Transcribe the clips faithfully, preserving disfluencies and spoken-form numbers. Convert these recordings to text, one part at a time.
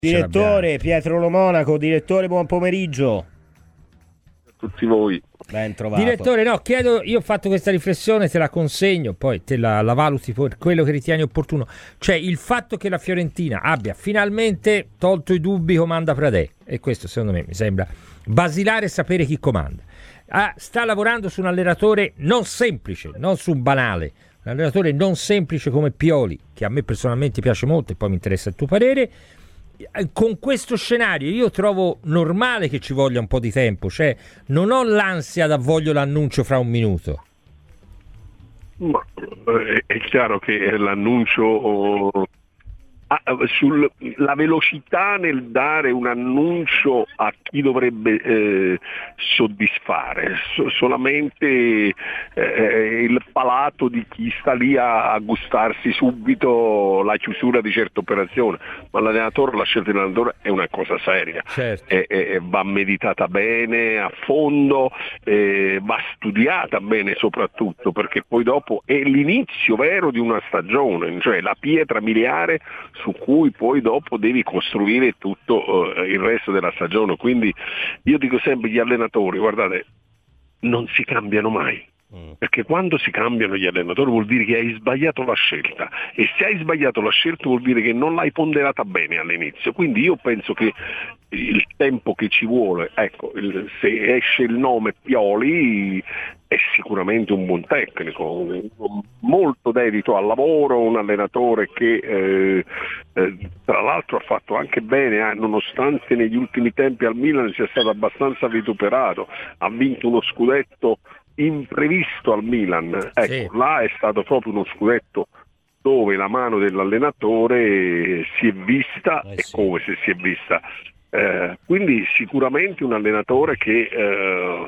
Direttore Pietro Lo Monaco, direttore, buon pomeriggio. Tutti voi. Ben trovato. Direttore, no, chiedo, io ho fatto questa riflessione, te la consegno, poi te la, la valuti per quello che ritieni opportuno. Cioè il fatto che la Fiorentina abbia finalmente tolto i dubbi comanda Pradè, e questo secondo me mi sembra basilare sapere chi comanda. Ah, sta lavorando su un allenatore non semplice, non su un banale, un allenatore non semplice come Pioli, che a me personalmente piace molto e poi mi interessa il tuo parere. Con questo scenario io trovo normale che ci voglia un po' di tempo, cioè non ho l'ansia da voglio l'annuncio fra un minuto. Ma è chiaro che l'annuncio sulla velocità nel dare un annuncio a chi dovrebbe eh, soddisfare so, solamente eh, il palato di chi sta lì a, a gustarsi subito la chiusura di certe operazioni, ma l'allenatore, la scelta dell'allenatore è una cosa seria, certo. e, e, va meditata bene, a fondo, eh, va studiata bene soprattutto, perché poi dopo è l'inizio vero di una stagione, cioè la pietra miliare su cui poi dopo devi costruire tutto uh, il resto della stagione. Quindi io dico sempre, gli allenatori, guardate, non si cambiano mai, mm. perché quando si cambiano gli allenatori vuol dire che hai sbagliato la scelta, e se hai sbagliato la scelta vuol dire che non l'hai ponderata bene all'inizio. Quindi io penso che il tempo che ci vuole, ecco, il, se esce il nome Pioli è sicuramente un buon tecnico, molto dedito al lavoro, un allenatore che eh, eh, tra l'altro ha fatto anche bene, eh, nonostante negli ultimi tempi al Milan sia stato abbastanza vituperato, ha vinto uno scudetto imprevisto al Milan, ecco, sì. Là è stato proprio uno scudetto dove la mano dell'allenatore si è vista, eh, e sì. come se si è vista. Eh, quindi sicuramente un allenatore che eh,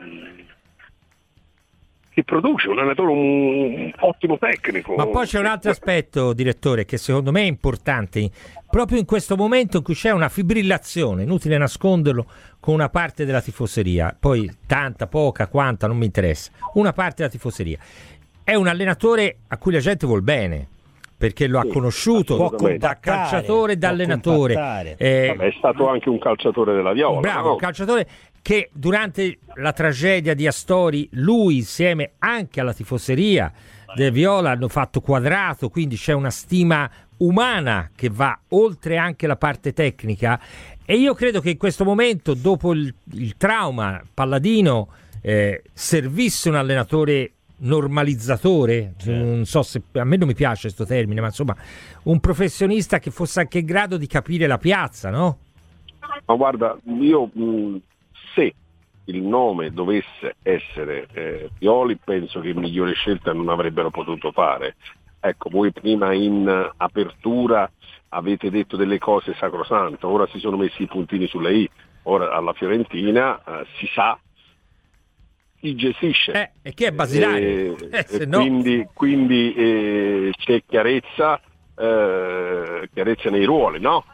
che produce, un allenatore un, un ottimo tecnico. Ma poi c'è un altro aspetto, direttore, che secondo me è importante, proprio in questo momento in cui c'è una fibrillazione, inutile nasconderlo, con una parte della tifoseria, poi tanta, poca, quanta, non mi interessa, una parte della tifoseria. È un allenatore a cui la gente vuol bene, perché lo ha sì, conosciuto da calciatore e da allenatore. Eh, Vabbè, è stato anche un calciatore della Viola. Bravo, no? un calciatore che durante la tragedia di Astori lui insieme anche alla tifoseria del Viola hanno fatto quadrato, quindi c'è una stima umana che va oltre anche la parte tecnica, e io credo che in questo momento, dopo il, il trauma Palladino, eh, servisse un allenatore normalizzatore, non so se a me non mi piace questo termine, ma insomma un professionista che fosse anche in grado di capire la piazza, no? Ma guarda, io mh, se il nome dovesse essere eh, Pioli, penso che migliore scelta non avrebbero potuto fare. Ecco, voi prima in apertura avete detto delle cose sacrosante, ora si sono messi i puntini sulle i, ora alla Fiorentina eh, si sa chi gestisce, eh, e chi è basilare, eh, eh, se e no... quindi, quindi eh, c'è chiarezza, eh, chiarezza nei ruoli, no?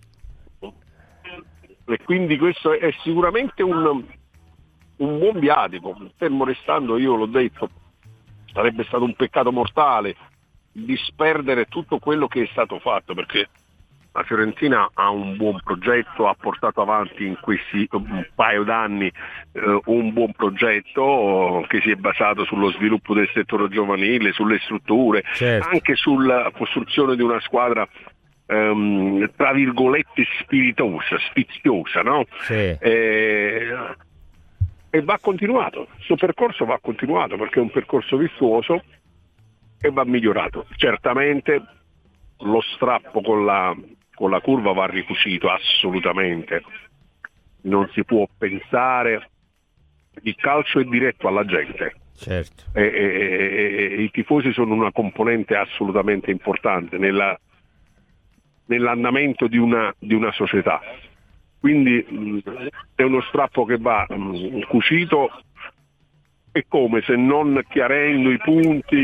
E quindi questo è sicuramente un, un buon viatico, fermo restando, io l'ho detto, sarebbe stato un peccato mortale disperdere tutto quello che è stato fatto, perché la Fiorentina ha un buon progetto, ha portato avanti in questi un paio d'anni eh, un buon progetto che si è basato sullo sviluppo del settore giovanile, sulle strutture, certo. anche sulla costruzione di una squadra Um, tra virgolette spiritosa, sfiziosa, no? Sì. E, e va continuato, il suo percorso va continuato, perché è un percorso virtuoso e va migliorato. Certamente lo strappo con la, con la curva va ricucito, assolutamente. Non si può pensare, il calcio è diretto alla gente. Certo. E, e, e, e i tifosi sono una componente assolutamente importante nella nell'andamento di una, di una società, quindi mh, è uno strappo che va mh, cucito, e come se non chiarendo i punti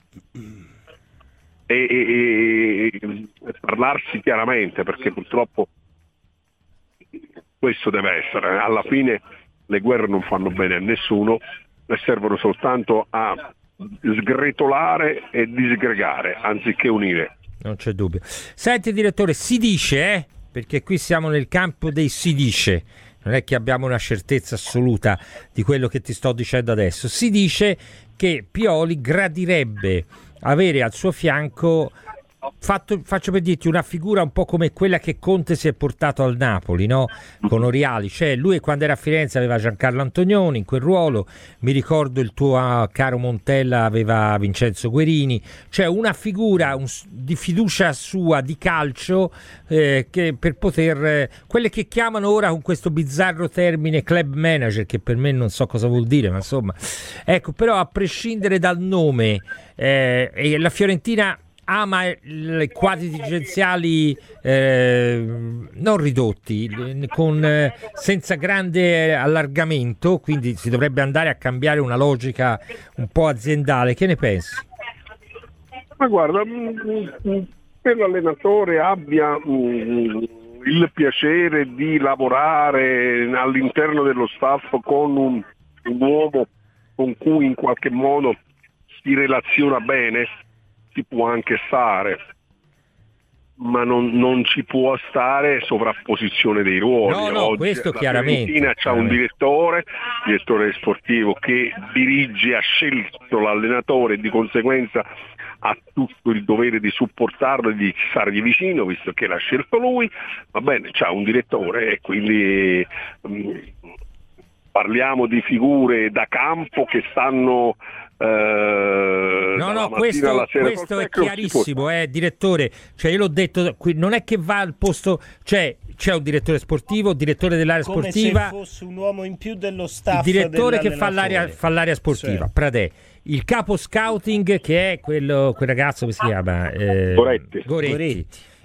e, e, e parlarsi chiaramente, perché purtroppo questo deve essere, alla fine le guerre non fanno bene a nessuno e servono soltanto a sgretolare e disgregare anziché unire. Non c'è dubbio. Senti direttore, si dice, eh, perché qui siamo nel campo dei si dice, non è che abbiamo una certezza assoluta di quello che ti sto dicendo adesso. Si dice che Pioli gradirebbe avere al suo fianco, fatto, faccio per dirti, una figura un po' come quella che Conte si è portato al Napoli, no? Con Oriali, cioè lui quando era a Firenze aveva Giancarlo Antonioni in quel ruolo, mi ricordo il tuo uh, caro Montella aveva Vincenzo Guerini, cioè una figura un, di fiducia sua di calcio, eh, che per poter eh, quelle che chiamano ora con questo bizzarro termine club manager, che per me non so cosa vuol dire, ma insomma, ecco, però a prescindere dal nome, eh, e la Fiorentina ama i quadri dirigenziali eh, non ridotti, con, eh, senza grande allargamento, quindi si dovrebbe andare a cambiare una logica un po' aziendale. Che ne pensi? Ma guarda, che l'allenatore abbia mh, il piacere di lavorare all'interno dello staff con un, un uomo con cui in qualche modo si relaziona bene, ci può anche stare, ma non, non ci può stare sovrapposizione dei ruoli. No, no, oggi questo la chiaramente. Fiorentina c'ha un direttore, direttore sportivo che dirige, ha scelto l'allenatore e di conseguenza ha tutto il dovere di supportarlo e di stargli vicino, visto che l'ha scelto lui. Va bene, c'ha un direttore e quindi mh, parliamo di figure da campo che stanno Eh, no no questo, questo è chiarissimo, eh, direttore, cioè io l'ho detto qui, non è che va al posto, cioè c'è un direttore sportivo, direttore dell'area come sportiva, se fosse un uomo in più dello staff, il direttore che fa l'area, fa l'area sportiva, sì. Pradè, il capo scouting che è quello, quel ragazzo che si chiama eh, Goretti. Goretti. Goretti.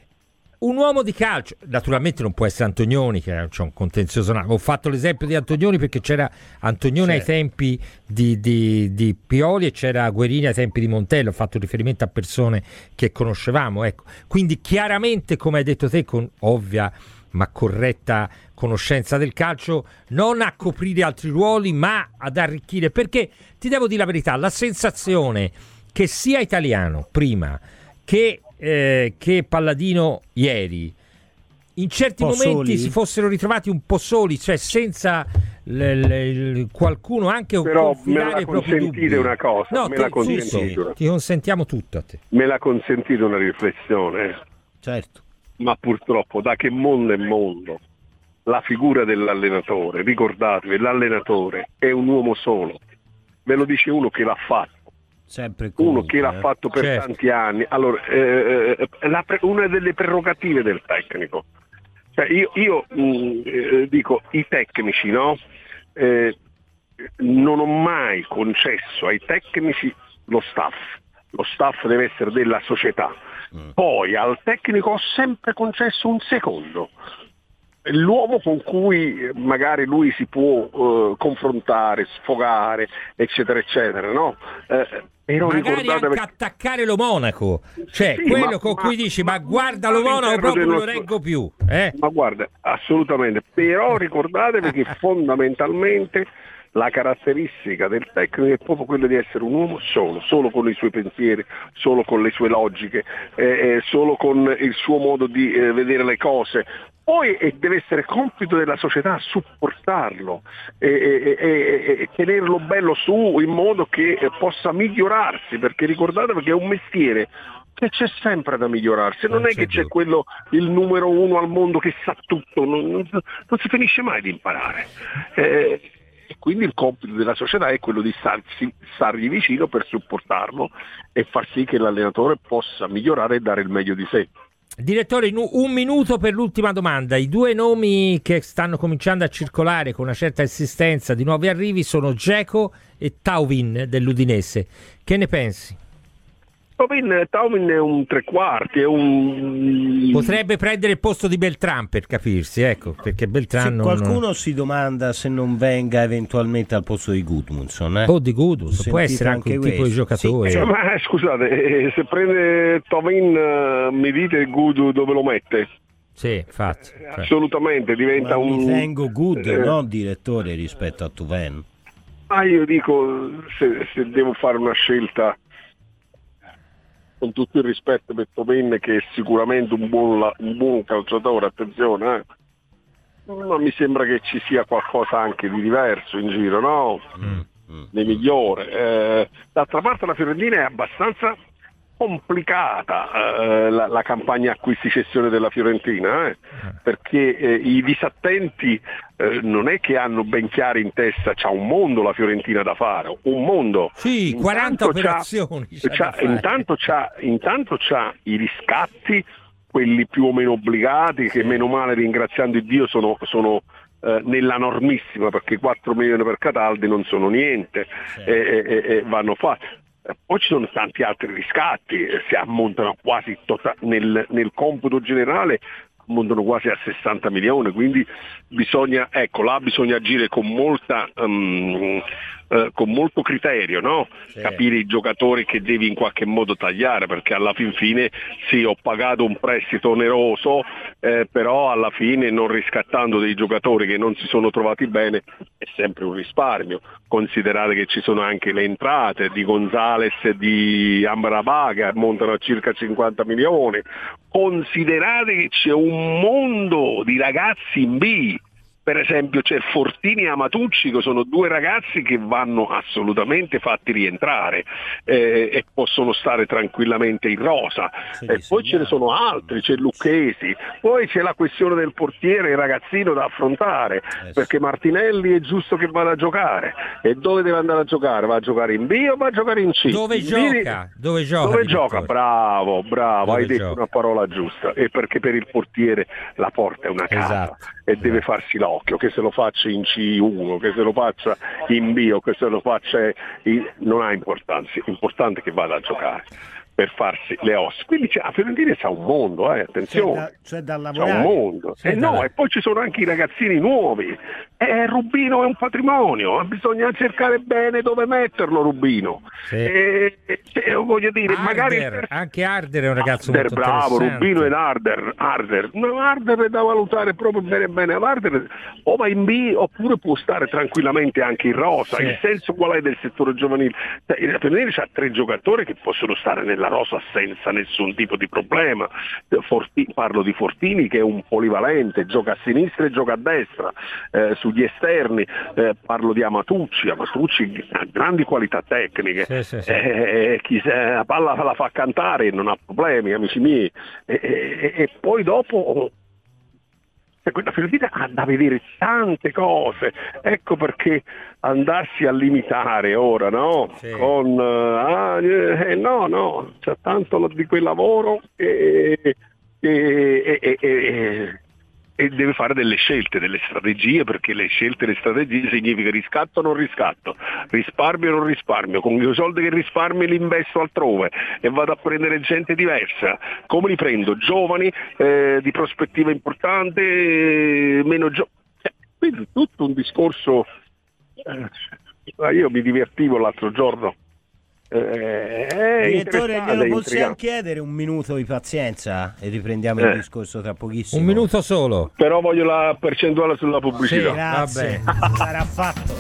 Un uomo di calcio, naturalmente non può essere Antonioni, che c'è un contenzioso. Ho fatto l'esempio di Antonioni perché c'era Antonioni sì. ai tempi di, di, di Pioli e c'era Guerini ai tempi di Montella. Ho fatto riferimento a persone che conoscevamo. Ecco. Quindi chiaramente, come hai detto te, con ovvia ma corretta conoscenza del calcio, non a coprire altri ruoli, ma ad arricchire. Perché ti devo dire la verità, la sensazione che sia Italiano prima che Eh, che Palladino ieri in certi momenti soli. Si fossero ritrovati un po' soli, cioè senza l- l- qualcuno anche però confidare i propri dubbi. Consentite una cosa, no, me te, la consentite sì, ti consentiamo tutto a te. Me la consentite una riflessione, certo, ma purtroppo da che mondo è mondo la figura dell'allenatore, ricordatevi, l'allenatore è un uomo solo, ve lo dice uno che l'ha fatto. Sempre comunque, uno che l'ha fatto per certo. tanti anni. Allora, eh, la, una delle prerogative del tecnico, cioè io, io mh, eh, dico i tecnici, no? Eh, non ho mai concesso ai tecnici lo staff, lo staff deve essere della società, mm. poi al tecnico ho sempre concesso un secondo, l'uomo con cui magari lui si può uh, confrontare, sfogare, eccetera eccetera, no? Eh, però magari anche perché... attaccare lo Monaco, cioè sì, quello ma, con ma, cui dici ma, ma guarda ma lo Monaco proprio non lo nostro... reggo più, eh? Ma guarda, assolutamente, però ricordatevi che fondamentalmente la caratteristica del tecnico è proprio quella di essere un uomo solo, solo con i suoi pensieri, solo con le sue logiche, eh, eh, solo con il suo modo di eh, vedere le cose. Poi eh, deve essere compito della società supportarlo e, e, e, e tenerlo bello su in modo che eh, possa migliorarsi, perché ricordatevi che è un mestiere che c'è sempre da migliorarsi, non, non è che c'è dubbio. Quello il numero uno al mondo che sa tutto, non, non, non si finisce mai di imparare. Eh, E quindi il compito della società è quello di starsi, stargli vicino per supportarlo e far sì che l'allenatore possa migliorare e dare il meglio di sé. Direttore, in un minuto per l'ultima domanda. I due nomi che stanno cominciando a circolare con una certa insistenza di nuovi arrivi sono Dzeko e Thauvin dell'Udinese. Che ne pensi? Thauvin, Thauvin è un tre quarti, è un... potrebbe prendere il posto di Beltran, per capirsi, ecco, perché Beltran non... Qualcuno si domanda se non venga eventualmente al posto di Gudmundsson, eh? o di Gudmundsson, può essere anche un questo. tipo di giocatore. Sì, cioè, ma scusate, eh, se prende Thauvin, uh, mi dite Gudu dove lo mette? Sì, infatti. Eh, assolutamente, diventa ma un... mi tengo Good, eh, no direttore, rispetto a Thauvin. Ah, io dico, se, se devo fare una scelta, con tutto il rispetto per Topenne, che è sicuramente un buon, un buon calciatore, attenzione, eh. Ma mi sembra che ci sia qualcosa anche di diverso in giro, no? Mm, mm, di migliore. Eh, d'altra parte la Fiorentina è abbastanza complicata, eh, la, la campagna acquisti-cessione della Fiorentina, eh, perché eh, i disattenti eh, non è che hanno ben chiari in testa, c'ha un mondo la Fiorentina da fare, un mondo. Sì, intanto quaranta operazioni. C'ha, c'ha, intanto, c'ha, intanto c'ha i riscatti, quelli più o meno obbligati, che meno male, ringraziando Dio, sono, sono eh, nella normissima, perché quattro milioni per Cataldi non sono niente, sì. e, e, e vanno fatti. Poi ci sono tanti altri riscatti, si ammontano quasi tota- nel, nel computo generale ammontano quasi a sessanta milioni, quindi bisogna, ecco, là bisogna agire con molta um, eh, con molto criterio, no? Sì. Capire i giocatori che devi in qualche modo tagliare, perché alla fin fine sì, ho pagato un prestito oneroso, eh, però alla fine non riscattando dei giocatori che non si sono trovati bene è sempre un risparmio. Considerate che ci sono anche le entrate di Gonzales e di Amrabat che montano a circa cinquanta milioni. Considerate che c'è un mondo di ragazzi in B, per esempio c'è Fortini e Amatucci, che sono due ragazzi che vanno assolutamente fatti rientrare eh, e possono stare tranquillamente in rosa. Sì, e poi ce ne sono altri, c'è Lucchesi, poi c'è la questione del portiere, il ragazzino da affrontare, eh, perché Martinelli è giusto che vada a giocare, e dove deve andare a giocare? Va a giocare in B o va a giocare in C? Dove in gioca? B, dove gioca? Dove gioca? Bravo, bravo, dove hai detto gioca? Una parola giusta, e perché per il portiere la porta è una casa, esatto, e esatto. deve farsi l'occhio, che se lo faccia in C uno, che se lo faccia in B o che se lo faccia in... non ha importanza, l'importante è che vada a giocare per farsi le ossa. Quindi c'è, a Fiorentina c'è un mondo, eh, attenzione, c'è da, c'è da lavorare, c'è un mondo, c'è e da... no, e poi ci sono anche i ragazzini nuovi, eh, Rubino è un patrimonio, bisogna cercare bene dove metterlo Rubino, sì. e, e, voglio dire, Arder, magari per... anche Arder è un ragazzo Arder, molto bravo, Rubino ed Arder, Arder, no, Arder è da valutare proprio bene bene, Arder o va in B oppure può stare tranquillamente anche in rosa, sì. Il senso qual è del settore giovanile? La Fiorentina c'ha tre giocatori che possono stare nella la rosa senza nessun tipo di problema. Forti, parlo di Fortini, che è un polivalente, gioca a sinistra e gioca a destra, eh, sugli esterni, eh, parlo di Amatucci, Amatucci ha grandi qualità tecniche, sì, sì, sì. Eh, chi se, la palla la fa cantare non ha problemi, amici miei, e, e, e poi dopo la Fiorentina ha da vedere tante cose, ecco perché andarsi a limitare ora, no? Sì. Con ah, eh, no, no, c'è tanto di quel lavoro e, e, e, e, e, e deve fare delle scelte, delle strategie, perché le scelte e le strategie significa riscatto o non riscatto, risparmio o non risparmio, con i soldi che risparmio li investo altrove e vado a prendere gente diversa. Come li prendo? Giovani, eh, di prospettiva importante, eh, meno giovani. Quindi tutto un discorso. Eh, io mi divertivo l'altro giorno. Eh, Direttore, glielo possiamo chiedere un minuto di pazienza e riprendiamo eh. il discorso tra pochissimo. Un minuto solo. Però voglio la percentuale sulla pubblicità. Sì, grazie. Sarà fatto.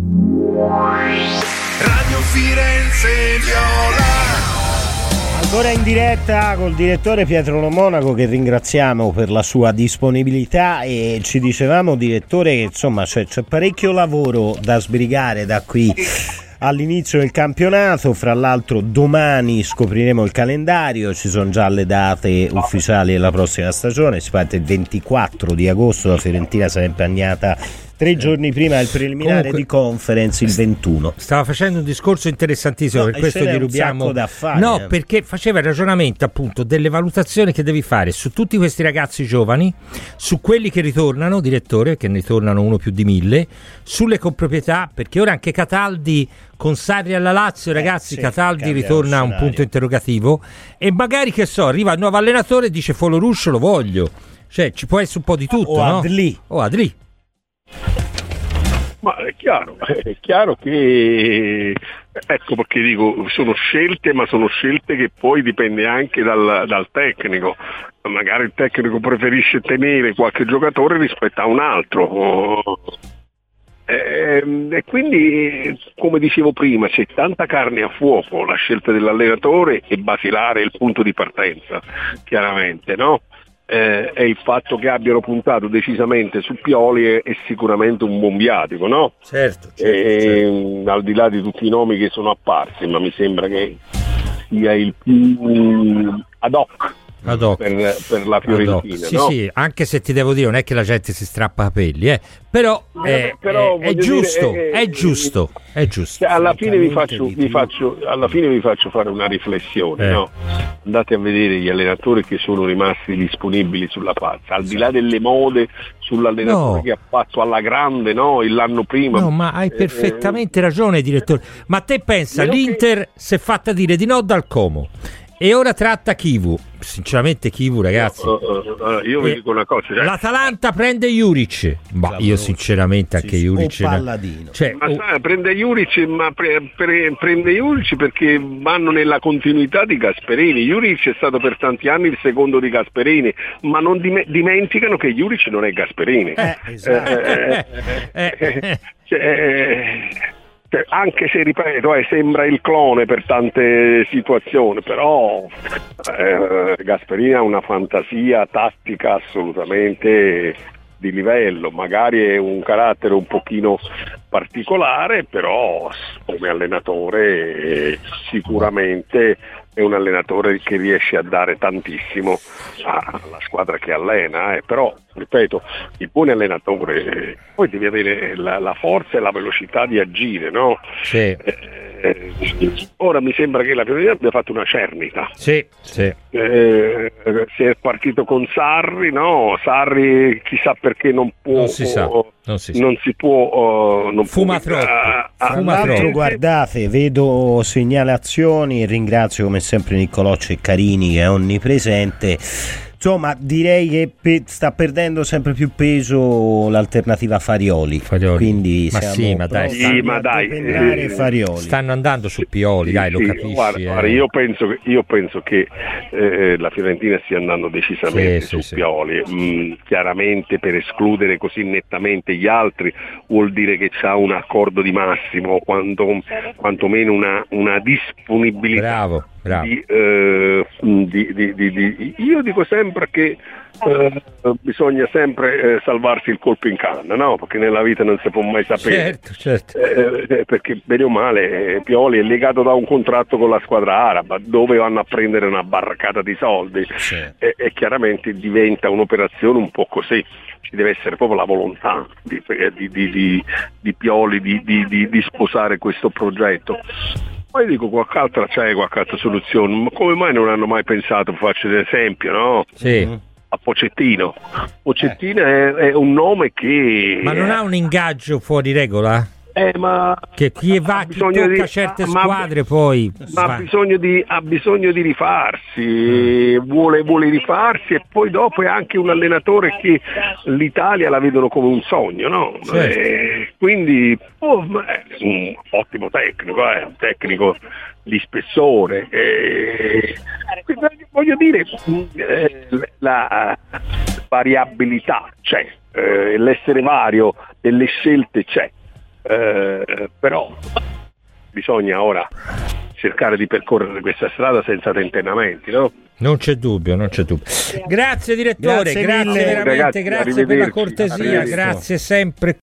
Radio Firenze Viola. Ancora in diretta col direttore Pietro Lo Monaco, che ringraziamo per la sua disponibilità, e ci dicevamo, direttore, che insomma c'è, c'è parecchio lavoro da sbrigare da qui all'inizio del campionato. Fra l'altro domani scopriremo il calendario, ci sono già le date ufficiali della prossima stagione, si parte il ventiquattro di agosto, la Fiorentina sarà impegnata tre giorni prima del preliminare Comunque, di Conference il ventuno. Stava facendo un discorso interessantissimo, no, per questo gli rubiamo da fare. No, perché faceva il ragionamento appunto delle valutazioni che devi fare su tutti questi ragazzi giovani, su quelli che ritornano, direttore, che ne ritornano uno più di mille, sulle comproprietà, perché ora anche Cataldi con Sarri alla Lazio, ragazzi, eh, sì, Cataldi ritorna a un punto interrogativo, e magari, che so, arriva il nuovo allenatore e dice Foloruscio lo voglio, cioè ci può essere un po' di tutto, o no? Adli. O Adli. Ma è chiaro, è chiaro che, ecco perché dico, sono scelte, ma sono scelte che poi dipende anche dal, dal tecnico. Magari il tecnico preferisce tenere qualche giocatore rispetto a un altro. Eh, e quindi, come dicevo prima, c'è tanta carne a fuoco, la scelta dell'allenatore è basilare, il punto di partenza, chiaramente, no? Eh, e il fatto che abbiano puntato decisamente su Pioli è, è sicuramente un buon viatico, no? Certo, certo, e, certo. Al di là di tutti i nomi che sono apparsi, ma mi sembra che sia il più ad hoc. Ad hoc. Per, per la Fiorentina, sì, no? sì, anche se ti devo dire non è che la gente si strappa capelli, eh. però, eh, è, però è, è giusto, dire, è, è giusto, è giusto. Cioè, alla fine vi faccio, vi faccio, alla fine vi faccio fare una riflessione, eh. no? Andate a vedere gli allenatori che sono rimasti disponibili sulla piazza, al di là delle mode sull'allenatore no. che ha fatto alla grande, no? L'anno prima. No, ma hai perfettamente eh, ragione, direttore. Ma te pensa, l'Inter che... si è fatta dire di no dal Como. E ora tratta Chivu. Sinceramente Chivu, ragazzi, uh, uh, uh, io vi dico una cosa, cioè... l'Atalanta prende Juric, ma io sinceramente anche sì, Juric o Palladino, cioè, ma oh... sai, prende Juric, ma pre, pre, prende Juric perché vanno nella continuità di Gasperini. Juric è stato per tanti anni il secondo di Gasperini, ma non dim- dimenticano che Juric non è Gasperini. Eh, esatto. eh, eh, eh, cioè, Cioè, anche se, ripeto, eh, sembra il clone per tante situazioni, però eh, Gasperini ha una fantasia tattica assolutamente di livello, magari è un carattere un pochino particolare, però come allenatore eh, sicuramente è un allenatore che riesce a dare tantissimo alla squadra che allena, eh. Però, ripeto, il buon allenatore eh, poi devi avere la, la forza e la velocità di agire, no? Sì. Eh, eh, ora mi sembra che la Fiorentina abbia fatto una cernita. Sì, sì. Eh, si è partito con Sarri, no? Sarri chissà perché non può, non si sa, non si, sa. Non si può, uh, non fuma può, troppo. Uh, Fuma troppo. Guardate, vedo segnalazioni, ringrazio come sempre Niccolò Ceccarini che è onnipresente. Insomma, direi che pe- sta perdendo sempre più peso l'alternativa Farioli. Farioli. Quindi ma siamo sì, ma dai, sì, ma dai eh, Farioli. Stanno andando su Pioli, sì, dai, lo sì, capisci. Guarda, eh. guarda, io penso che, io penso che eh, la Fiorentina stia andando decisamente sì, su sì, Pioli. Mm, chiaramente per escludere così nettamente gli altri vuol dire che c'ha un accordo di massimo, quanto, quantomeno una, una disponibilità. Bravo. Di, eh, di, di, di, di, io dico sempre che eh, bisogna sempre eh, salvarsi il colpo in canna, no? Perché nella vita non si può mai sapere. Certo, certo. Eh, perché bene o male eh, Pioli è legato da un contratto con la squadra araba dove vanno a prendere una barcata di soldi, sì. e, e chiaramente diventa un'operazione un po' così. Ci deve essere proprio la volontà di, di, di, di, di Pioli di, di, di, di sposare questo progetto. Poi dico, qualche altra c'è, qualche altra soluzione, ma come mai non hanno mai pensato, faccio un esempio, no? Sì. A Pochettino. Pochettino eh. è, è un nome che... Ma non ha un ingaggio fuori regola? Eh, ma che chi va, chi tocca di, certe ma, squadre poi ma ha bisogno di, ha bisogno di rifarsi, mm. vuole, vuole rifarsi, e poi dopo è anche un allenatore che l'Italia la vedono come un sogno, no? Certo. Eh, quindi oh, è un ottimo tecnico, eh, un tecnico di spessore, eh, voglio dire eh, la variabilità c'è, eh, l'essere vario delle scelte c'è. Eh, però bisogna ora cercare di percorrere questa strada senza tentennamenti, no? Non c'è dubbio, non c'è dubbio. Grazie direttore, grazie, grazie veramente, ragazzi, grazie per la cortesia, grazie sempre.